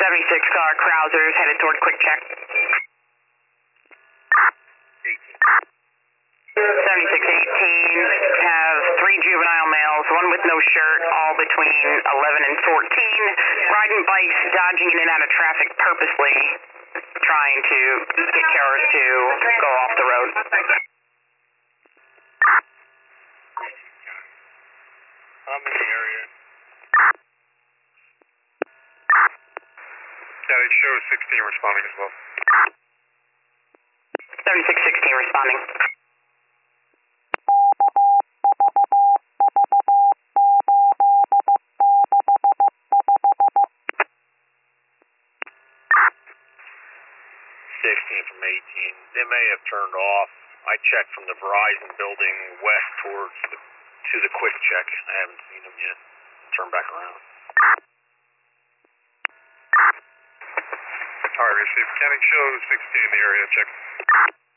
76 car, Krausers headed toward quick check. 7618 have 3 juvenile males, one with no shirt, all between 11 and 14, riding bikes, dodging in and out of traffic purposely, trying to get cars to go off the road. I'm in the area. Yeah, it shows 16 responding as well. 7616 responding. From 18. They may have turned off. I checked from the Verizon building west towards to the quick check. I haven't seen them yet. Turn back around. All right, received. Canning shows 16 in the area. Check.